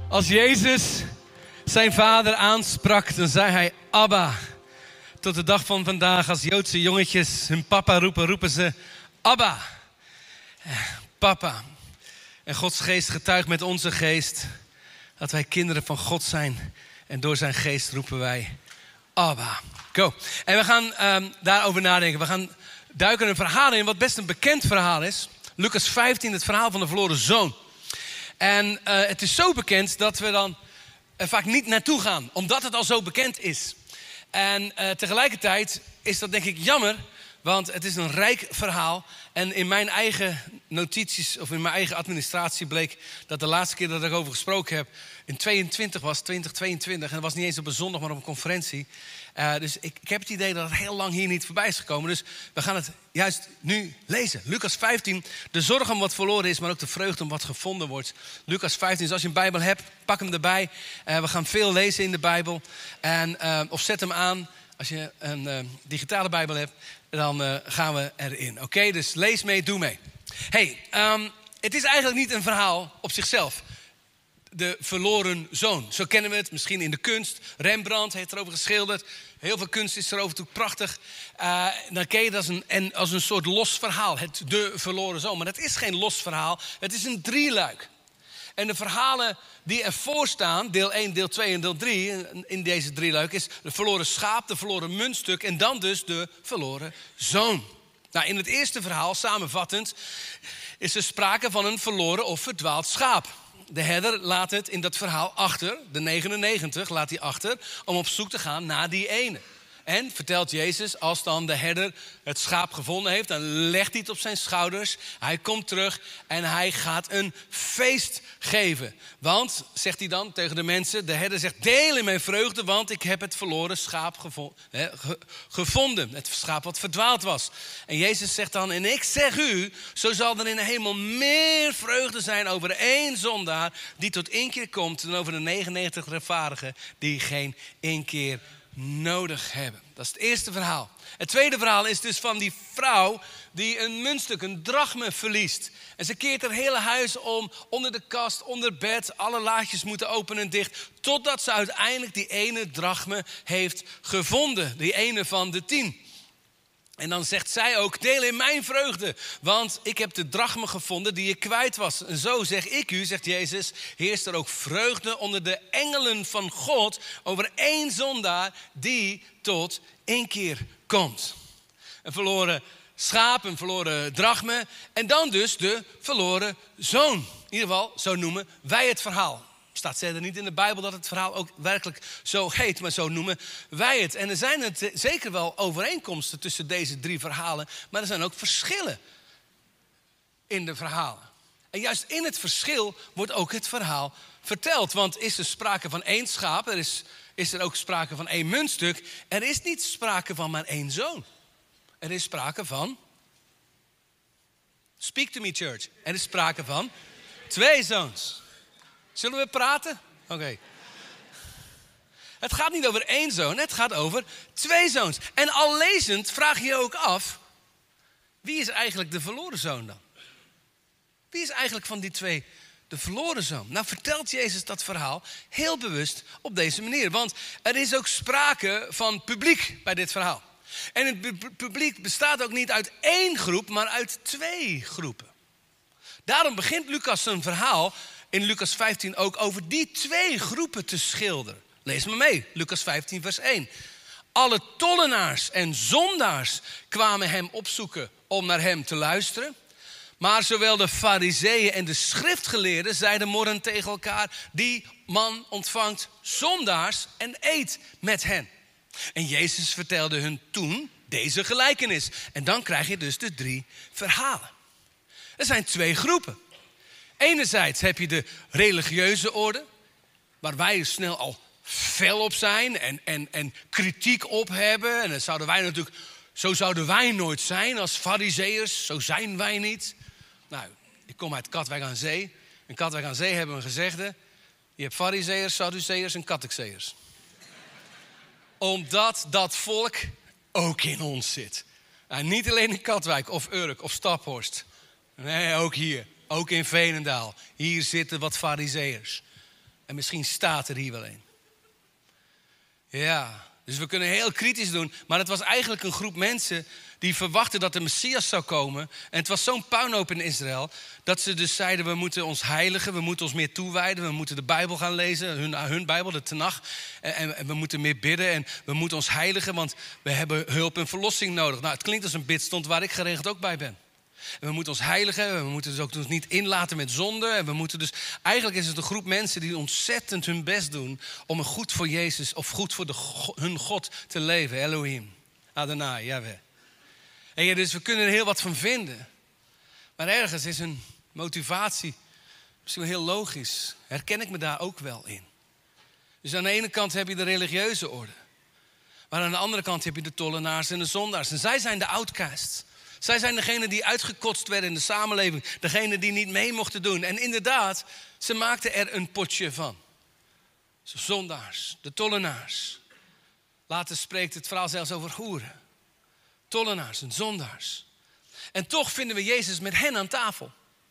Als Jezus zijn vader aansprak, dan zei hij Abba. Tot de dag van vandaag, als Joodse jongetjes hun papa roepen, roepen ze Abba. Papa. En Gods geest getuigt met onze geest dat wij kinderen van God zijn. En door zijn geest roepen wij Abba. Go. En we gaan daarover nadenken. We gaan duiken een verhaal in wat best een bekend verhaal is. Lucas 15, het verhaal van de verloren zoon. En het is zo bekend dat we dan vaak niet naartoe gaan. Omdat het al zo bekend is. En tegelijkertijd is dat denk ik jammer. Want het is een rijk verhaal. En in mijn eigen notities of in mijn eigen administratie bleek dat de laatste keer dat ik over gesproken heb in 2022. En dat was niet eens op een zondag, maar op een conferentie. Dus ik heb het idee dat het heel lang hier niet voorbij is gekomen. Dus we gaan het juist nu lezen. Lucas 15, de zorg om wat verloren is, maar ook de vreugde om wat gevonden wordt. Lucas 15, dus als je een Bijbel hebt, pak hem erbij. We gaan veel lezen in de Bijbel. Of zet hem aan. Als je een digitale Bijbel hebt, dan gaan we erin. Oké, dus lees mee, doe mee. Het is eigenlijk niet een verhaal op zichzelf. De verloren zoon. Zo kennen we het misschien in de kunst. Rembrandt heeft erover geschilderd. Heel veel kunst is erover toe prachtig. Dan ken je dat als een soort los verhaal. De verloren zoon. Maar dat is geen los verhaal. Het is een drieluik. En de verhalen die ervoor staan, deel 1, deel 2 en deel 3... in deze drieluik is de verloren schaap, de verloren muntstuk en dan dus de verloren zoon. Nou, in het eerste verhaal, samenvattend, is er sprake van een verloren of verdwaald schaap. De herder laat het in dat verhaal achter, de 99 laat hij achter, om op zoek te gaan naar die ene. En vertelt Jezus, als dan de herder het schaap gevonden heeft, dan legt hij het op zijn schouders. Hij komt terug en hij gaat een feest geven. Want, zegt hij dan tegen de mensen, de herder zegt, deel in mijn vreugde, want ik heb het verloren schaap gevonden. Het schaap wat verdwaald was. En Jezus zegt dan, en ik zeg u, zo zal er in de hemel meer vreugde zijn over één zondaar die tot inkeer komt, dan over de 99 rechtvaardigen die geen inkeer nodig hebben. Dat is het eerste verhaal. Het tweede verhaal is dus van die vrouw die een muntstuk, een drachme verliest. En ze keert haar hele huis om, onder de kast, onder bed. Alle laadjes moeten open en dicht. Totdat ze uiteindelijk die ene drachme heeft gevonden. Die ene van de 10. En dan zegt zij ook, deel in mijn vreugde. Want ik heb de drachme gevonden die je kwijt was. En zo zeg ik u, zegt Jezus, heerst er ook vreugde onder de engelen van God over één zondaar die tot inkeer komt. Een verloren schaap, een verloren drachme. En dan dus de verloren zoon. In ieder geval, zo noemen wij het verhaal. Staat verder niet in de Bijbel dat het verhaal ook werkelijk zo heet, maar zo noemen wij het. En er zijn zeker wel overeenkomsten tussen deze drie verhalen, maar er zijn ook verschillen in de verhalen. En juist in het verschil wordt ook het verhaal verteld. Want is er sprake van één schaap, is er ook sprake van één muntstuk. Er is niet sprake van maar één zoon. Er is sprake van, speak to me church, er is sprake van 2 zoons. Zullen we praten? Oké. Het gaat niet over 1 zoon, het gaat over 2 zoons. En al lezend vraag je je ook af, wie is eigenlijk de verloren zoon dan? Wie is eigenlijk van die 2 de verloren zoon? Nou vertelt Jezus dat verhaal heel bewust op deze manier. Want er is ook sprake van publiek bij dit verhaal. En het publiek bestaat ook niet uit 1 groep, maar uit 2 groepen. Daarom begint Lucas zijn verhaal in Lucas 15 ook over die 2 groepen te schilderen. Lees maar mee, Lucas 15 vers 1. Alle tollenaars en zondaars kwamen hem opzoeken om naar hem te luisteren. Maar zowel de farizeeën en de schriftgeleerden zeiden morrend tegen elkaar, die man ontvangt zondaars en eet met hen. En Jezus vertelde hun toen deze gelijkenis. En dan krijg je dus de 3 verhalen. Er zijn 2 groepen. Enerzijds heb je de religieuze orde, waar wij snel al fel op zijn en kritiek op hebben. En dan zouden wij natuurlijk, zo zouden wij nooit zijn als farizeeërs, zo zijn wij niet. Nou, ik kom uit Katwijk aan Zee. In Katwijk aan Zee hebben we een gezegde, je hebt farizeeërs, sadduceërs en kattekseërs. Omdat dat volk ook in ons zit. En niet alleen in Katwijk of Urk of Staphorst. Nee, ook hier. Ook in Veenendaal. Hier zitten wat farizeeërs. En misschien staat er hier wel een. Ja, dus we kunnen heel kritisch doen. Maar het was eigenlijk een groep mensen die verwachten dat de Messias zou komen. En het was zo'n puinhoop in Israël, dat ze dus zeiden, we moeten ons heiligen, we moeten ons meer toewijden, we moeten de Bijbel gaan lezen, hun Bijbel, de Tenach. En we moeten meer bidden en we moeten ons heiligen, want we hebben hulp en verlossing nodig. Nou, het klinkt als een bidstond waar ik geregeld ook bij ben. En we moeten ons heiligen, we moeten dus ook dus niet inlaten met zonde. En we moeten dus, eigenlijk is het een groep mensen die ontzettend hun best doen om een goed voor Jezus of goed voor hun God te leven. Elohim, Adonai, Yahweh. En ja, dus we kunnen er heel wat van vinden. Maar ergens is een motivatie misschien wel heel logisch. Herken ik me daar ook wel in. Dus aan de ene kant heb je de religieuze orde. Maar aan de andere kant heb je de tollenaars en de zondaars. En zij zijn de outcasts. Zij zijn degenen die uitgekotst werden in de samenleving. Degenen die niet mee mochten doen. En inderdaad, ze maakten er een potje van. De zondaars, de tollenaars. Later spreekt het verhaal zelfs over hoeren. Tollenaars en zondaars. En toch vinden we Jezus met hen aan tafel.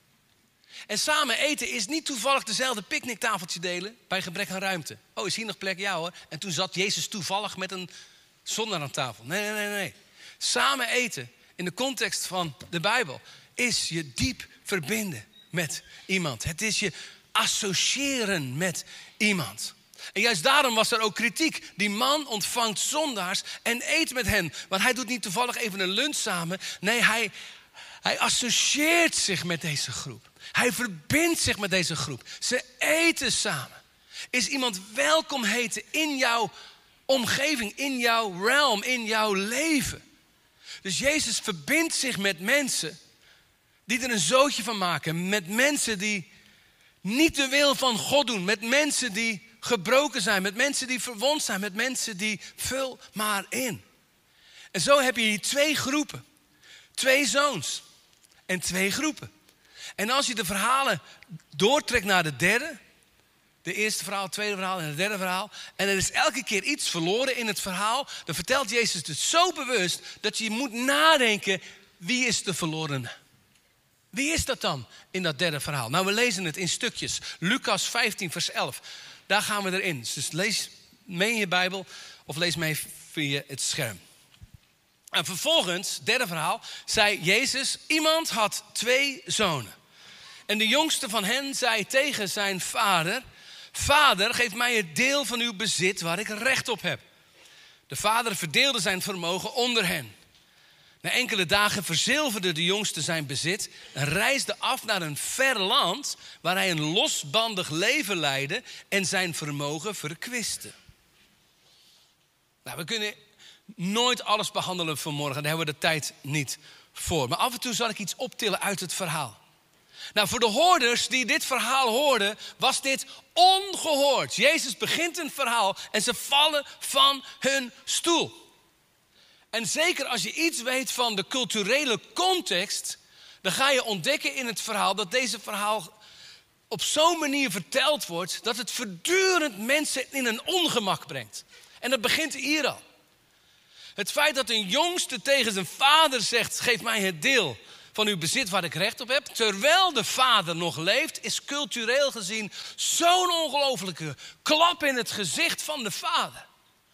En samen eten is niet toevallig dezelfde picknicktafeltje delen bij gebrek aan ruimte. Oh, is hier nog plek? Ja hoor. En toen zat Jezus toevallig met een zondaar aan tafel. Nee. Samen eten in de context van de Bijbel is je diep verbinden met iemand. Het is je associëren met iemand. En juist daarom was er ook kritiek. Die man ontvangt zondaars en eet met hen. Want hij doet niet toevallig even een lunch samen. Nee, hij associeert zich met deze groep. Hij verbindt zich met deze groep. Ze eten samen. Is iemand welkom heten in jouw omgeving, in jouw realm, in jouw leven. Dus Jezus verbindt zich met mensen die er een zootje van maken. Met mensen die niet de wil van God doen. Met mensen die gebroken zijn. Met mensen die verwond zijn. Met mensen die vul maar in. En zo heb je hier 2 groepen. 2 zoons. En 2 groepen. En als je de verhalen doortrekt naar de derde. De eerste verhaal, het tweede verhaal en het derde verhaal. En er is elke keer iets verloren in het verhaal. Dan vertelt Jezus het zo bewust dat je moet nadenken. Wie is de verlorene? Wie is dat dan in dat derde verhaal? Nou, we lezen het in stukjes. Lucas 15 vers 11. Daar gaan we erin. Dus lees mee in je Bijbel of lees mee via het scherm. En vervolgens, derde verhaal, zei Jezus, iemand had 2 zonen. En de jongste van hen zei tegen zijn vader, Vader, geef mij het deel van uw bezit waar ik recht op heb. De vader verdeelde zijn vermogen onder hen. Na enkele dagen verzilverde de jongste zijn bezit en reisde af naar een ver land waar hij een losbandig leven leidde en zijn vermogen verkwiste. Nou, we kunnen nooit alles behandelen vanmorgen, daar hebben we de tijd niet voor. Maar af en toe zal ik iets optillen uit het verhaal. Nou, voor de hoorders die dit verhaal hoorden, was dit ongehoord. Jezus begint een verhaal en ze vallen van hun stoel. En zeker als je iets weet van de culturele context, dan ga je ontdekken in het verhaal dat deze verhaal op zo'n manier verteld wordt dat het voortdurend mensen in een ongemak brengt. En dat begint hier al. Het feit dat een jongste tegen zijn vader zegt, geef mij het deel van uw bezit waar ik recht op heb, terwijl de vader nog leeft, is cultureel gezien zo'n ongelofelijke klap in het gezicht van de vader.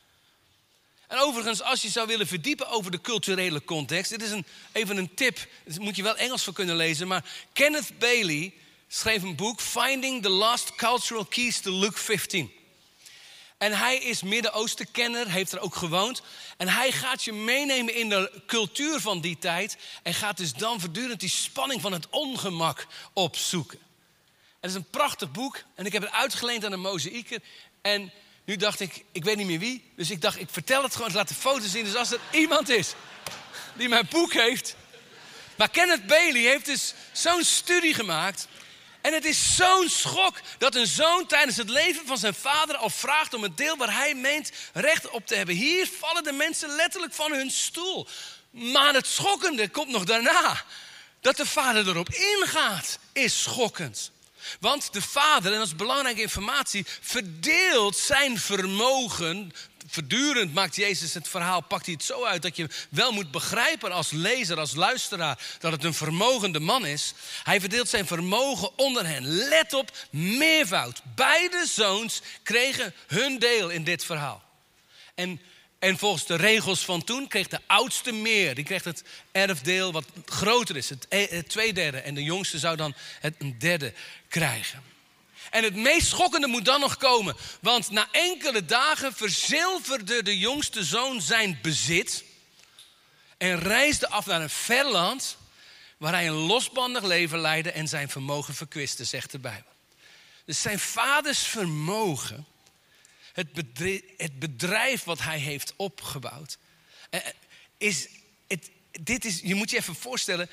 En overigens, als je zou willen verdiepen over de culturele context, dit is even een tip, daar moet je wel Engels voor kunnen lezen, maar Kenneth Bailey schreef een boek, Finding the Lost Cultural Keys to Luke 15. En hij is Midden-Oosten-kenner, heeft er ook gewoond. En hij gaat je meenemen in de cultuur van die tijd. En gaat dus dan voortdurend die spanning van het ongemak opzoeken. Het is een prachtig boek. En ik heb het uitgeleend aan een mozaïeker. En nu dacht ik weet niet meer wie. Dus ik dacht, ik vertel het gewoon, ik laat de foto's zien. Dus als er iemand is die mijn boek heeft. Maar Kenneth Bailey heeft dus zo'n studie gemaakt. En het is zo'n schok dat een zoon tijdens het leven van zijn vader al vraagt om het deel waar hij meent recht op te hebben. Hier vallen de mensen letterlijk van hun stoel. Maar het schokkende komt nog daarna. Dat de vader erop ingaat is schokkend. Want de vader, en dat is belangrijke informatie, verdeelt zijn vermogen voortdurend maakt Jezus het verhaal, pakt hij het zo uit dat je wel moet begrijpen als lezer, als luisteraar, dat het een vermogende man is. Hij verdeelt zijn vermogen onder hen. Let op, meervoud. Beide zoons kregen hun deel in dit verhaal. En volgens de regels van toen kreeg de oudste meer. Die kreeg het erfdeel wat groter is, het 2/3. En de jongste zou dan het 1/3 krijgen. En het meest schokkende moet dan nog komen. Want na enkele dagen verzilverde de jongste zoon zijn bezit. En reisde af naar een ver land, waar hij een losbandig leven leidde en zijn vermogen verkwiste, zegt de Bijbel. Dus zijn vaders vermogen, het bedrijf wat hij heeft opgebouwd, je moet je even voorstellen,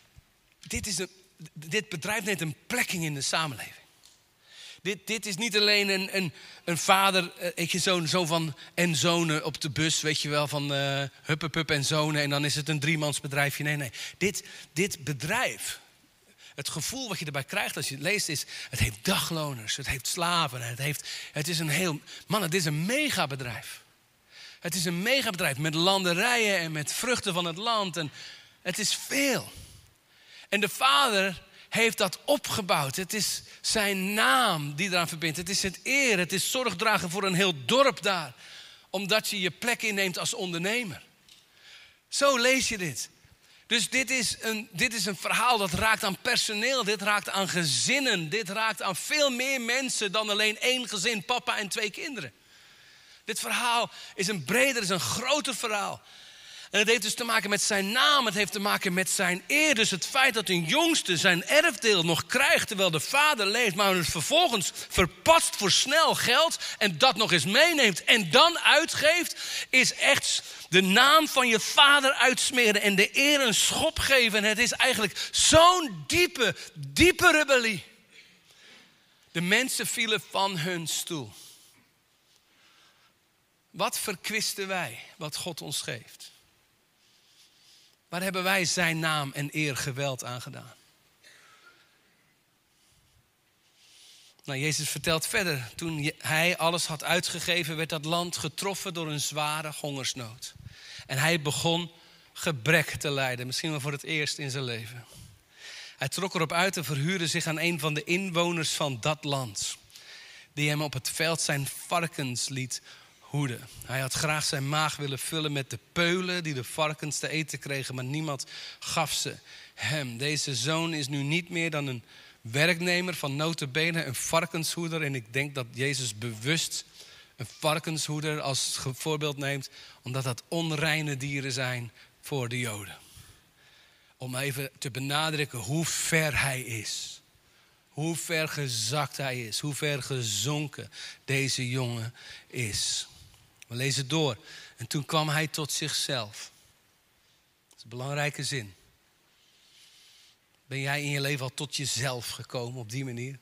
dit bedrijf neemt een plekking in de samenleving. Dit is niet alleen een vader, zoon van en zonen op de bus, weet je wel, van huppepup en zonen. En dan is het een 3-mansbedrijfje. Nee. Dit bedrijf, het gevoel wat je erbij krijgt als je het leest is, het heeft dagloners, het heeft slaven. Het is een megabedrijf. Het is een megabedrijf met landerijen en met vruchten van het land. En het is veel. En de vader heeft dat opgebouwd. Het is zijn naam die eraan verbindt. Het is het eer. Het is zorg dragen voor een heel dorp daar. Omdat je je plek inneemt als ondernemer. Zo lees je dit. Dus dit is een verhaal dat raakt aan personeel. Dit raakt aan gezinnen. Dit raakt aan veel meer mensen dan alleen 1 gezin, papa en 2 kinderen. Dit verhaal is een breder, is een groter verhaal. En het heeft dus te maken met zijn naam, het heeft te maken met zijn eer. Dus het feit dat een jongste zijn erfdeel nog krijgt terwijl de vader leeft, maar het vervolgens verpatst voor snel geld en dat nog eens meeneemt en dan uitgeeft, is echt de naam van je vader uitsmeren en de eer een schop geven. En het is eigenlijk zo'n diepe rebellie. De mensen vielen van hun stoel. Wat verkwisten wij wat God ons geeft? Waar hebben wij zijn naam en eer geweld aan gedaan? Nou, Jezus vertelt verder. Toen hij alles had uitgegeven, werd dat land getroffen door een zware hongersnood. En hij begon gebrek te lijden, misschien wel voor het eerst in zijn leven. Hij trok erop uit en verhuurde zich aan een van de inwoners van dat land, die hem op het veld zijn varkens liet hoeden. Hij had graag zijn maag willen vullen met de peulen die de varkens te eten kregen, maar niemand gaf ze hem. Deze zoon is nu niet meer dan een werknemer, van nota bene een varkenshoeder. En ik denk dat Jezus bewust een varkenshoeder als voorbeeld neemt, omdat dat onreine dieren zijn voor de Joden. Om even te benadrukken hoe ver hij is. Hoe ver gezakt hij is. Hoe ver gezonken deze jongen is. We lezen door. En toen kwam hij tot zichzelf. Dat is een belangrijke zin. Ben jij in je leven al tot jezelf gekomen op die manier?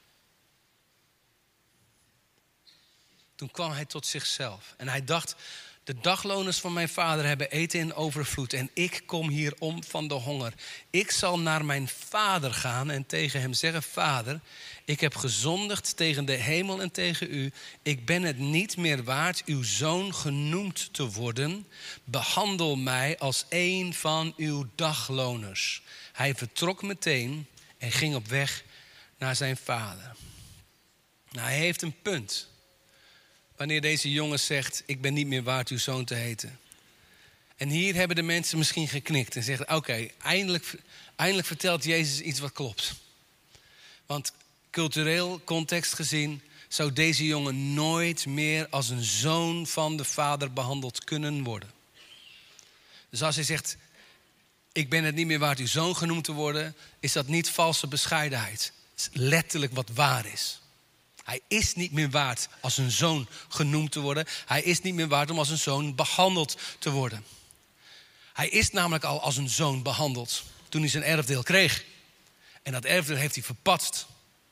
Toen kwam hij tot zichzelf. En hij dacht, de dagloners van mijn vader hebben eten in overvloed. En ik kom hier om van de honger. Ik zal naar mijn vader gaan en tegen hem zeggen: Vader, ik heb gezondigd tegen de hemel en tegen u. Ik ben het niet meer waard uw zoon genoemd te worden. Behandel mij als een van uw dagloners. Hij vertrok meteen en ging op weg naar zijn vader. Nou, hij heeft een punt. Wanneer deze jongen zegt: ik ben niet meer waard uw zoon te heten. En hier hebben de mensen misschien geknikt en zeggen: oké, eindelijk vertelt Jezus iets wat klopt. Want cultureel context gezien zou deze jongen nooit meer als een zoon van de vader behandeld kunnen worden. Dus als hij zegt: ik ben het niet meer waard uw zoon genoemd te worden, is dat niet valse bescheidenheid. Het is letterlijk wat waar is. Hij is niet meer waard als een zoon genoemd te worden. Hij is niet meer waard om als een zoon behandeld te worden. Hij is namelijk al als een zoon behandeld toen hij zijn erfdeel kreeg. En dat erfdeel heeft hij verpatst.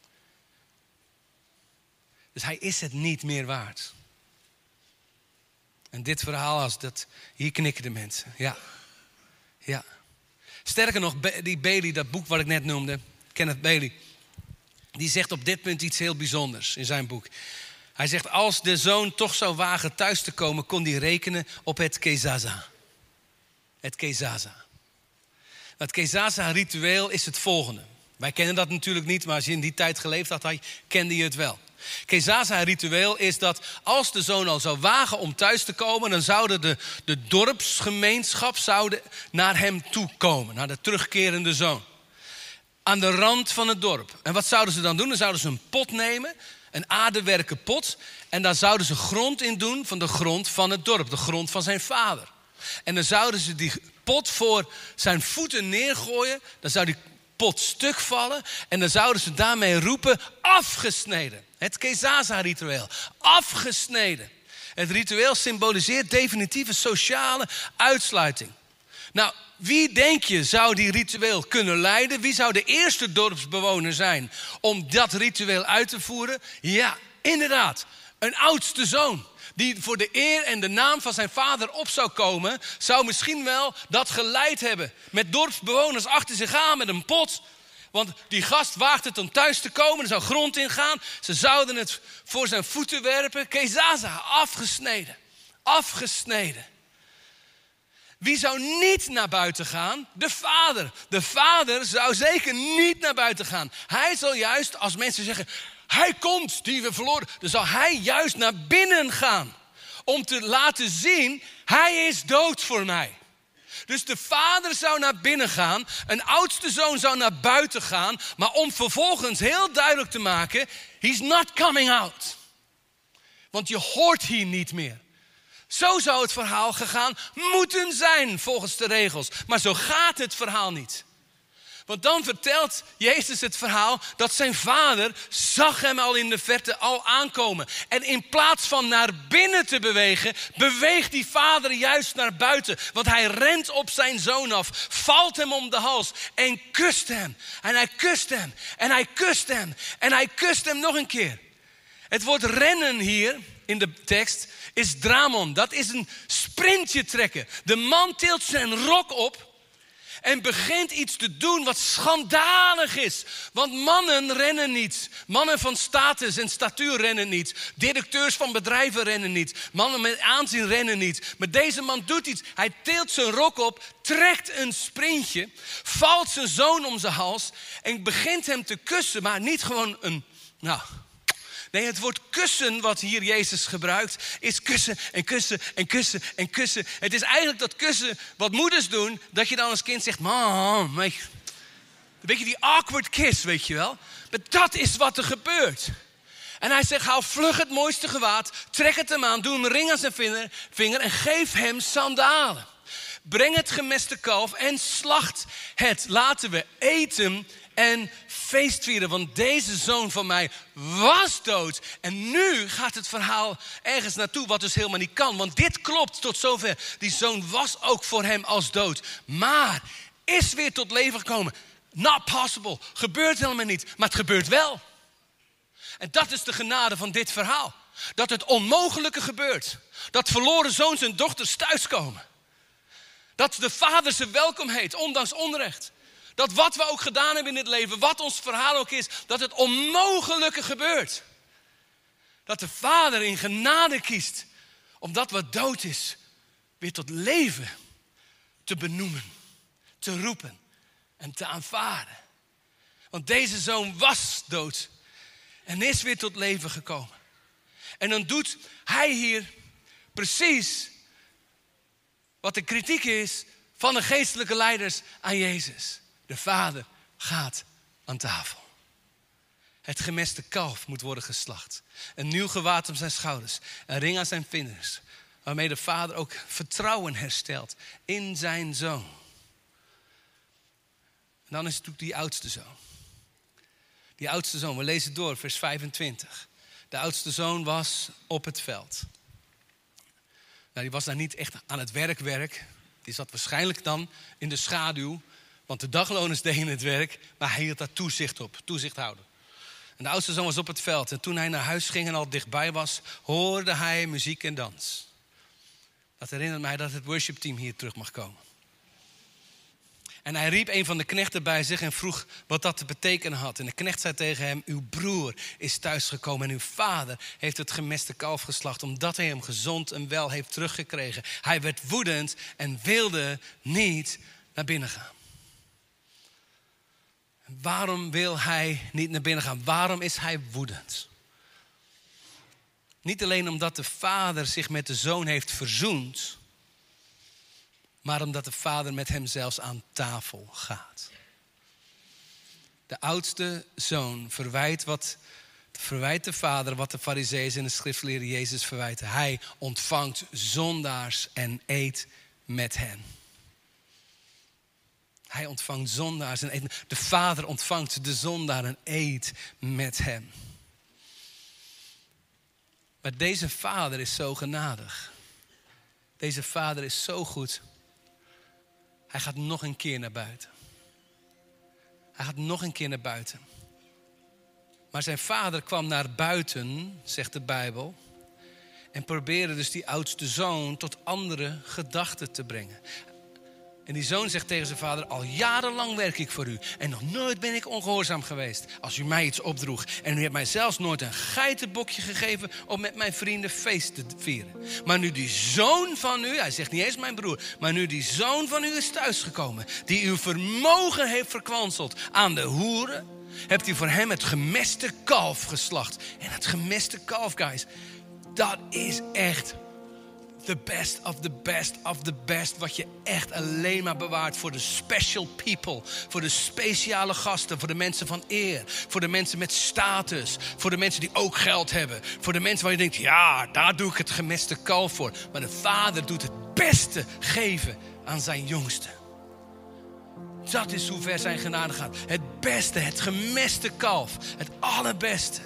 Dus hij is het niet meer waard. En dit verhaal, hier knikken de mensen. Ja. Sterker nog, die Bailey, dat boek wat ik net noemde, Kenneth Bailey, die zegt op dit punt iets heel bijzonders in zijn boek. Hij zegt, als de zoon toch zou wagen thuis te komen, kon hij rekenen op het kezaza. Het kezaza. Het kezaza-ritueel is het volgende. Wij kennen dat natuurlijk niet, maar als je in die tijd geleefd had, kende je het wel. Kezaza-ritueel is dat als de zoon al zou wagen om thuis te komen, dan zouden de dorpsgemeenschap naar hem toe komen, naar de terugkerende zoon. Aan de rand van het dorp. En wat zouden ze dan doen? Dan zouden ze een pot nemen, een aardewerken pot, en daar zouden ze grond in doen van de grond van het dorp, de grond van zijn vader. En dan zouden ze die pot voor zijn voeten neergooien, dan zou die pot stuk vallen en dan zouden ze daarmee roepen, afgesneden. Het kezaza-ritueel, afgesneden. Het ritueel symboliseert definitieve sociale uitsluiting. Nou, wie denk je zou die ritueel kunnen leiden? Wie zou de eerste dorpsbewoner zijn om dat ritueel uit te voeren? Ja, inderdaad, een oudste zoon. Die voor de eer en de naam van zijn vader op zou komen, zou misschien wel dat geleid hebben. Met dorpsbewoners achter zich aan met een pot. Want die gast waagt het om thuis te komen, er zou grond in gaan. Ze zouden het voor zijn voeten werpen. Kezaza, afgesneden. Afgesneden. Wie zou niet naar buiten gaan? De vader. De vader zou zeker niet naar buiten gaan. Hij zal juist, als mensen zeggen, hij komt, die we verloren, dan zal hij juist naar binnen gaan. Om te laten zien, hij is dood voor mij. Dus de vader zou naar binnen gaan, een oudste zoon zou naar buiten gaan, maar om vervolgens heel duidelijk te maken, he's not coming out. Want je hoort hier niet meer. Zo zou het verhaal gegaan moeten zijn volgens de regels. Maar zo gaat het verhaal niet. Want dan vertelt Jezus het verhaal dat zijn vader zag hem al in de verte al aankomen. En in plaats van naar binnen te bewegen, beweegt die vader juist naar buiten. Want hij rent op zijn zoon af, valt hem om de hals en kust hem. En hij kust hem en hij kust hem en hij kust hem nog een keer. Het woord rennen hier in de tekst is dramon. Dat is een sprintje trekken. De man tilt zijn rok op en begint iets te doen wat schandalig is. Want mannen rennen niet. Mannen van status en statuur rennen niet. Directeurs van bedrijven rennen niet. Mannen met aanzien rennen niet. Maar deze man doet iets. Hij tilt zijn rok op, trekt een sprintje, valt zijn zoon om zijn hals en begint hem te kussen. Maar niet gewoon een, nee, het woord kussen wat hier Jezus gebruikt is kussen en kussen en kussen en kussen. Het is eigenlijk dat kussen wat moeders doen, dat je dan als kind zegt, mam, een beetje die awkward kiss, weet je wel. Maar dat is wat er gebeurt. En hij zegt, hou vlug het mooiste gewaad, trek het hem aan, doe een ring aan zijn vinger en geef hem sandalen. Breng het gemeste kalf en slacht het. Laten we eten en feestvieren, want deze zoon van mij was dood. En nu gaat het verhaal ergens naartoe wat dus helemaal niet kan. Want dit klopt tot zover. Die zoon was ook voor hem als dood. Maar is weer tot leven gekomen. Not possible. Gebeurt helemaal niet. Maar het gebeurt wel. En dat is de genade van dit verhaal. Dat het onmogelijke gebeurt. Dat verloren zoons en dochters thuiskomen. Dat de vader ze welkom heet, ondanks onrecht. Dat wat we ook gedaan hebben in het leven, wat ons verhaal ook is, dat het onmogelijke gebeurt. Dat de vader in genade kiest om dat wat dood is, weer tot leven te benoemen, te roepen en te aanvaarden. Want deze zoon was dood en is weer tot leven gekomen. En dan doet hij hier precies wat de kritiek is van de geestelijke leiders aan Jezus. De vader gaat aan tafel. Het gemeste kalf moet worden geslacht. Een nieuw gewaad om zijn schouders. Een ring aan zijn vingers. Waarmee de vader ook vertrouwen herstelt in zijn zoon. En dan is het natuurlijk die oudste zoon. Die oudste zoon, we lezen door, vers 25. De oudste zoon was op het veld. Nou, die was daar niet echt aan het werk. Die zat waarschijnlijk dan in de schaduw. Want de dagloners deden het werk, maar hij hield daar toezicht op, toezichthouder. En de oudste zoon was op het veld. En toen hij naar huis ging en al dichtbij was, hoorde hij muziek en dans. Dat herinnert mij dat het worshipteam hier terug mag komen. En hij riep een van de knechten bij zich en vroeg wat dat te betekenen had. En de knecht zei tegen hem, uw broer is thuisgekomen en uw vader heeft het gemeste kalf geslacht, omdat hij hem gezond en wel heeft teruggekregen. Hij werd woedend en wilde niet naar binnen gaan. Waarom wil hij niet naar binnen gaan? Waarom is hij woedend? Niet alleen omdat de vader zich met de zoon heeft verzoend, maar omdat de vader met hem zelfs aan tafel gaat. De oudste zoon verwijt de vader wat de farizeeën en de schriftgeleerden Jezus verwijten. Hij ontvangt zondaars en eet met hen. Hij ontvangt zondaars en eet. De vader ontvangt de zondaar en eet met hem. Maar deze vader is zo genadig. Deze vader is zo goed. Hij gaat nog een keer naar buiten. Hij gaat nog een keer naar buiten. Maar zijn vader kwam naar buiten, zegt de Bijbel, en probeerde dus die oudste zoon tot andere gedachten te brengen. En die zoon zegt tegen zijn vader, al jarenlang werk ik voor u en nog nooit ben ik ongehoorzaam geweest als u mij iets opdroeg. En u hebt mij zelfs nooit een geitenbokje gegeven om met mijn vrienden feest te vieren. Maar nu die zoon van u, hij zegt niet eens mijn broer, maar nu die zoon van u is thuisgekomen, die uw vermogen heeft verkwanseld aan de hoeren, hebt u voor hem het gemeste kalf geslacht. En het gemeste kalf, guys, dat is echt the best of the best of the best. Wat je echt alleen maar bewaart voor de special people. Voor de speciale gasten. Voor de mensen van eer. Voor de mensen met status. Voor de mensen die ook geld hebben. Voor de mensen waar je denkt, ja, daar doe ik het gemeste kalf voor. Maar de vader doet het beste geven aan zijn jongste. Dat is hoe ver zijn genade gaat. Het beste, het gemeste kalf. Het allerbeste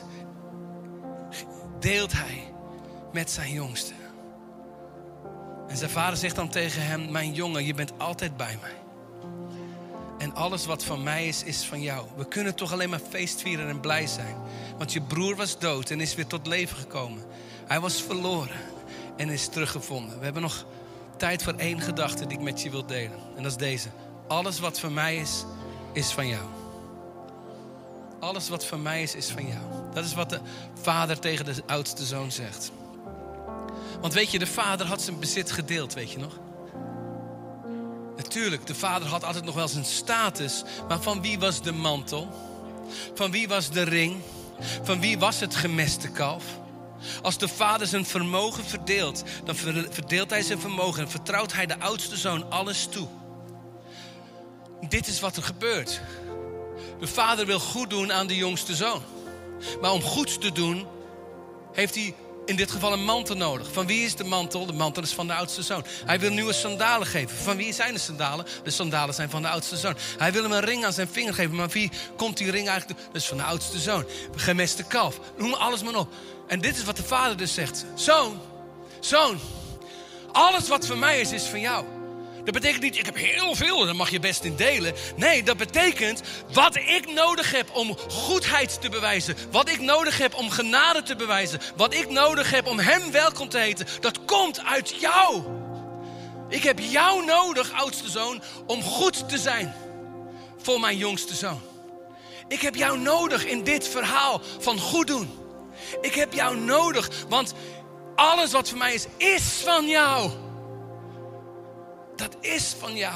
deelt hij met zijn jongste. En zijn vader zegt dan tegen hem, mijn jongen, je bent altijd bij mij. En alles wat van mij is van jou. We kunnen toch alleen maar feestvieren en blij zijn. Want je broer was dood en is weer tot leven gekomen. Hij was verloren en is teruggevonden. We hebben nog tijd voor 1 gedachte die ik met je wil delen. En dat is deze. Alles wat van mij is van jou. Alles wat van mij is van jou. Dat is wat de vader tegen de oudste zoon zegt. Want weet je, de vader had zijn bezit gedeeld, weet je nog? Natuurlijk, de vader had altijd nog wel zijn status. Maar van wie was de mantel? Van wie was de ring? Van wie was het gemeste kalf? Als de vader zijn vermogen verdeelt, dan verdeelt hij zijn vermogen en vertrouwt hij de oudste zoon alles toe. Dit is wat er gebeurt. De vader wil goed doen aan de jongste zoon. Maar om goeds te doen, heeft hij in dit geval een mantel nodig. Van wie is de mantel? De mantel is van de oudste zoon. Hij wil nieuwe sandalen geven. Van wie zijn de sandalen? De sandalen zijn van de oudste zoon. Hij wil hem een ring aan zijn vinger geven. Maar wie komt die ring eigenlijk? Dat is van de oudste zoon. Gemeste kalf. Noem alles maar op. En dit is wat de vader dus zegt. Zoon, alles wat van mij is van jou. Dat betekent niet, ik heb heel veel, daar mag je best in delen. Nee, dat betekent wat ik nodig heb om goedheid te bewijzen. Wat ik nodig heb om genade te bewijzen. Wat ik nodig heb om hem welkom te heten. Dat komt uit jou. Ik heb jou nodig, oudste zoon, om goed te zijn voor mijn jongste zoon. Ik heb jou nodig in dit verhaal van goed doen. Ik heb jou nodig, want alles wat van mij is van jou. Dat is van jou.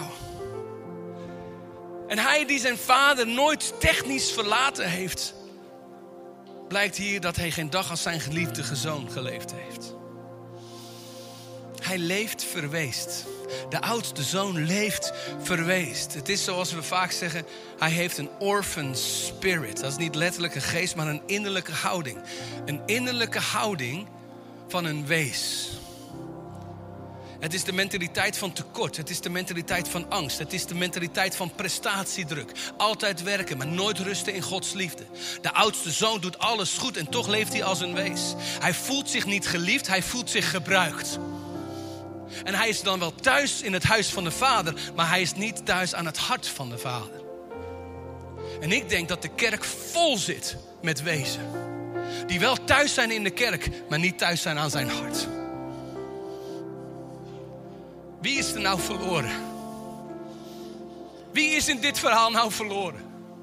En hij die zijn vader nooit technisch verlaten heeft, blijkt hier dat hij geen dag als zijn geliefde zoon geleefd heeft. Hij leeft verweest. De oudste zoon leeft verweest. Het is zoals we vaak zeggen, hij heeft een orphan spirit. Dat is niet letterlijk een geest, maar een innerlijke houding. Een innerlijke houding van een wees. Het is de mentaliteit van tekort. Het is de mentaliteit van angst. Het is de mentaliteit van prestatiedruk. Altijd werken, maar nooit rusten in Gods liefde. De oudste zoon doet alles goed en toch leeft hij als een wees. Hij voelt zich niet geliefd, hij voelt zich gebruikt. En hij is dan wel thuis in het huis van de vader, maar hij is niet thuis aan het hart van de vader. En ik denk dat de kerk vol zit met wezen. Die wel thuis zijn in de kerk, maar niet thuis zijn aan zijn hart. Wie is er nou verloren? Wie is in dit verhaal nou verloren?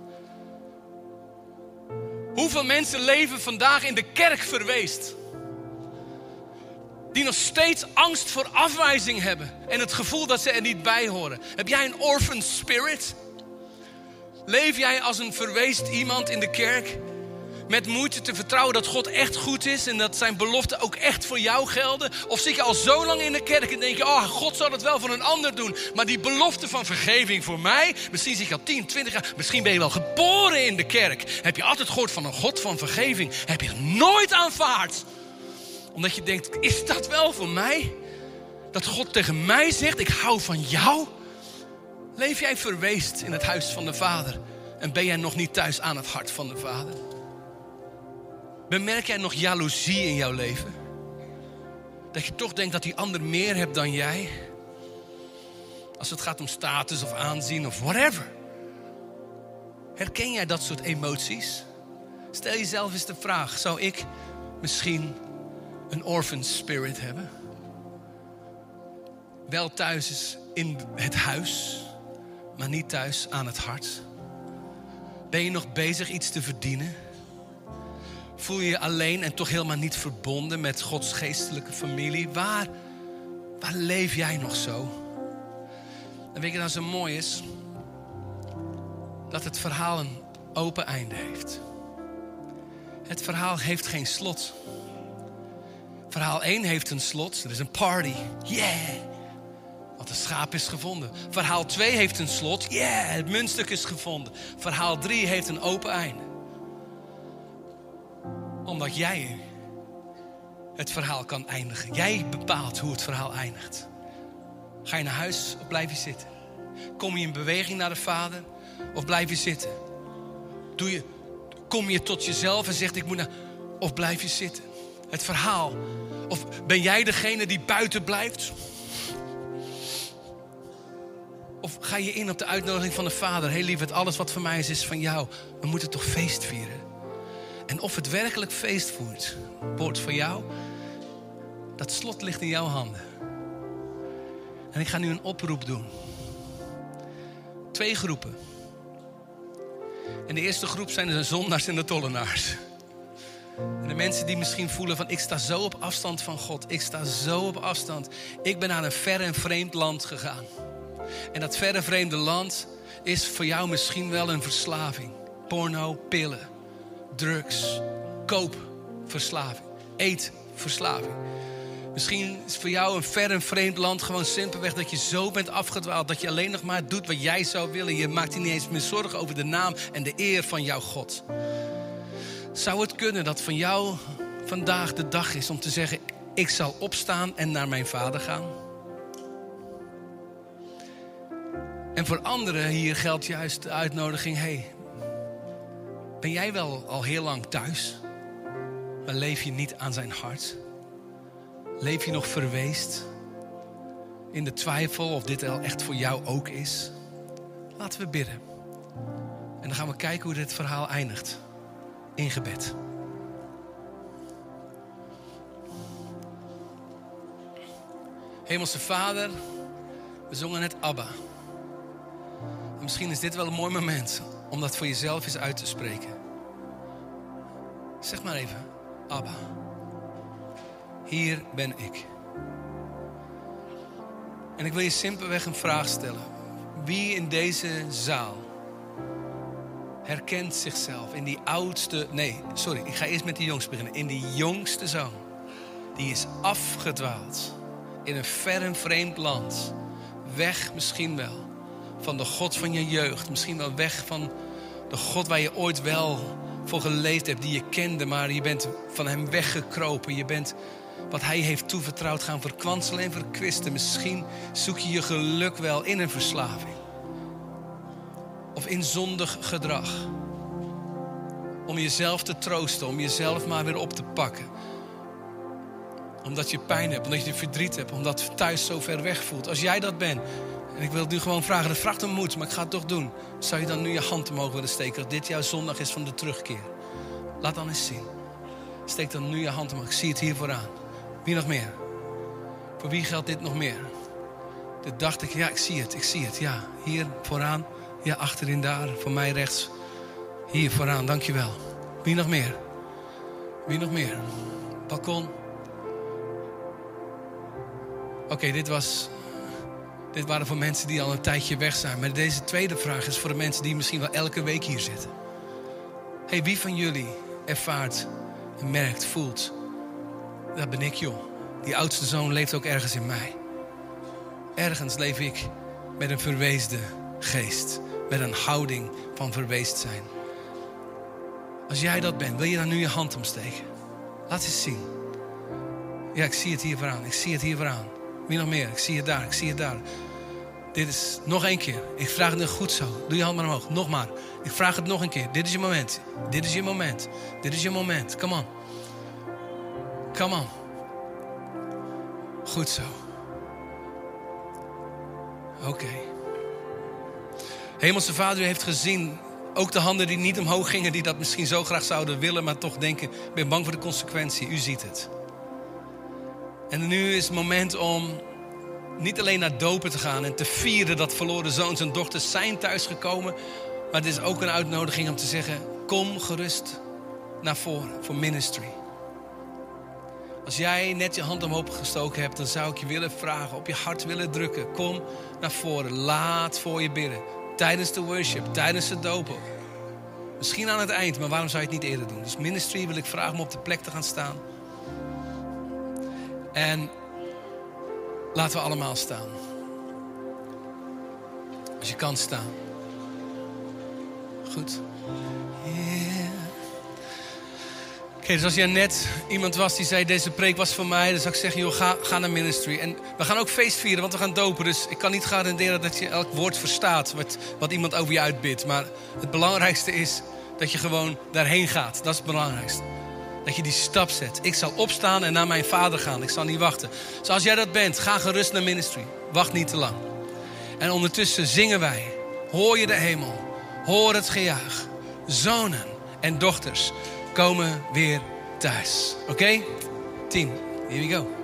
Hoeveel mensen leven vandaag in de kerk verweest? Die nog steeds angst voor afwijzing hebben. En het gevoel dat ze er niet bij horen. Heb jij een orphan spirit? Leef jij als een verweest iemand in de kerk? Met moeite te vertrouwen dat God echt goed is. En dat zijn beloften ook echt voor jou gelden. Of zit je al zo lang in de kerk en denk je, oh, God zal het wel voor een ander doen. Maar die belofte van vergeving voor mij. Misschien zit je al 10, 20 jaar. Misschien ben je wel geboren in de kerk. Heb je altijd gehoord van een God van vergeving. Heb je het nooit aanvaard. Omdat je denkt, is dat wel voor mij? Dat God tegen mij zegt, ik hou van jou. Leef jij verweest in het huis van de Vader? En ben jij nog niet thuis aan het hart van de Vader? Bemerk jij nog jaloezie in jouw leven? Dat je toch denkt dat die ander meer hebt dan jij? Als het gaat om status of aanzien of whatever. Herken jij dat soort emoties? Stel jezelf eens de vraag, zou ik misschien een orphan spirit hebben? Wel thuis is in het huis, maar niet thuis aan het hart. Ben je nog bezig iets te verdienen? Voel je je alleen en toch helemaal niet verbonden met Gods geestelijke familie? Waar leef jij nog zo? En weet je nou zo mooi is? Dat het verhaal een open einde heeft. Het verhaal heeft geen slot. Verhaal 1 heeft een slot. Er is een party. Yeah! Want een schaap is gevonden. Verhaal 2 heeft een slot. Yeah! Het muntstuk is gevonden. Verhaal 3 heeft een open einde. Omdat jij het verhaal kan eindigen. Jij bepaalt hoe het verhaal eindigt. Ga je naar huis of blijf je zitten? Kom je in beweging naar de Vader of blijf je zitten? Kom je tot jezelf en zegt ik moet naar... Of blijf je zitten? Het verhaal. Of ben jij degene die buiten blijft? Of ga je in op de uitnodiging van de Vader? Heel lieverd, alles wat van mij is van jou. We moeten toch feest vieren? En of het werkelijk feest wordt voor jou, dat slot ligt in jouw handen. En ik ga nu een oproep doen. 2 groepen. En de eerste groep zijn de zondaars en de tollenaars. En de mensen die misschien voelen van ik sta zo op afstand van God. Ik sta zo op afstand. Ik ben naar een ver en vreemd land gegaan. En dat verre vreemde land is voor jou misschien wel een verslaving. Porno, pillen, drugs, koopverslaving, eetverslaving. Misschien is voor jou een ver en vreemd land gewoon simpelweg dat je zo bent afgedwaald. Dat je alleen nog maar doet wat jij zou willen. Je maakt je niet eens meer zorgen over de naam en de eer van jouw God. Zou het kunnen dat van jou vandaag de dag is om te zeggen... ik zal opstaan en naar mijn Vader gaan? En voor anderen hier geldt juist de uitnodiging... hey, ben jij wel al heel lang thuis? Maar leef je niet aan zijn hart? Leef je nog verweest? In de twijfel of dit al echt voor jou ook is? Laten we bidden. En dan gaan we kijken hoe dit verhaal eindigt. In gebed. Hemelse Vader, we zongen net Abba. En misschien is dit wel een mooi moment om dat voor jezelf eens uit te spreken. Zeg maar even, Abba. Hier ben ik. En ik wil je simpelweg een vraag stellen. Wie in deze zaal herkent zichzelf in die oudste... ik ga eerst met die jongste beginnen. In die jongste zoon. Die is afgedwaald. In een ver en vreemd land. Weg misschien wel van de God van je jeugd. Misschien wel weg van de God waar je ooit wel voor geleefd hebt. Die je kende, maar je bent van hem weggekropen. Je bent wat hij heeft toevertrouwd gaan verkwanselen en verkwisten. Misschien zoek je je geluk wel in een verslaving. Of in zondig gedrag. Om jezelf te troosten. Om jezelf maar weer op te pakken. Omdat je pijn hebt. Omdat je verdriet hebt. Omdat het thuis zo ver weg voelt. Als jij dat bent. En ik wil het nu gewoon vragen. Dat vraagt om moed. Maar ik ga het toch doen. Zou je dan nu je hand omhoog willen steken. Dat dit jouw zondag is van de terugkeer. Laat dan eens zien. Steek dan nu je hand omhoog. Ik zie het hier vooraan. Wie nog meer? Voor wie geldt dit nog meer? Dit dacht ik. Ja, ik zie het. Ja, hier vooraan. Ja, achterin daar, voor mij rechts. Hier vooraan, dankjewel. Wie nog meer? Wie nog meer? Balkon. Oké, dit waren voor mensen die al een tijdje weg zijn. Maar deze tweede vraag is voor de mensen die misschien wel elke week hier zitten. Hey, wie van jullie ervaart, merkt, voelt... Dat ben ik, joh. Die oudste zoon leeft ook ergens in mij. Ergens leef ik met een verweesde geest. Met een houding van verweesd zijn. Als jij dat bent, wil je dan nu je hand omsteken? Laat eens zien. Ja, ik zie het hier vooraan. Ik zie het hier vooraan. Wie nog meer? Ik zie het daar. Ik zie het daar. Dit is nog één keer. Ik vraag het nu goed zo. Doe je hand maar omhoog. Nog maar. Ik vraag het nog een keer. Dit is je moment. Dit is je moment. Dit is je moment. Come on. Come on. Goed zo. Oké. Hemelse Vader, u heeft gezien... Ook de handen die niet omhoog gingen, die dat misschien zo graag zouden willen... maar toch denken, ik ben bang voor de consequentie. U ziet het. En nu is het moment om niet alleen naar dopen te gaan... en te vieren dat verloren zoons en dochters zijn thuisgekomen... maar het is ook een uitnodiging om te zeggen... kom gerust naar voren voor ministry. Als jij net je hand omhoog gestoken hebt... dan zou ik je willen vragen, op je hart willen drukken. Kom naar voren, laat voor je bidden. Tijdens de worship, tijdens het dopen. Misschien aan het eind, maar waarom zou je het niet eerder doen? Dus ministry wil ik vragen om op de plek te gaan staan. En laten we allemaal staan. Als je kan staan. Goed. Yeah. Oké, dus als jij net iemand was die zei... deze preek was voor mij, dan zou ik zeggen... joh, ga naar ministry. En we gaan ook feest vieren, want we gaan dopen. Dus ik kan niet garanderen dat je elk woord verstaat... wat iemand over je uitbidt. Maar het belangrijkste is dat je gewoon daarheen gaat. Dat is het belangrijkste. Dat je die stap zet. Ik zal opstaan en naar mijn Vader gaan. Ik zal niet wachten. Dus als jij dat bent, ga gerust naar ministry. Wacht niet te lang. En ondertussen zingen wij. Hoor je de hemel. Hoor het gejuich. Zonen en dochters komen weer thuis. Oké? Team, here we go.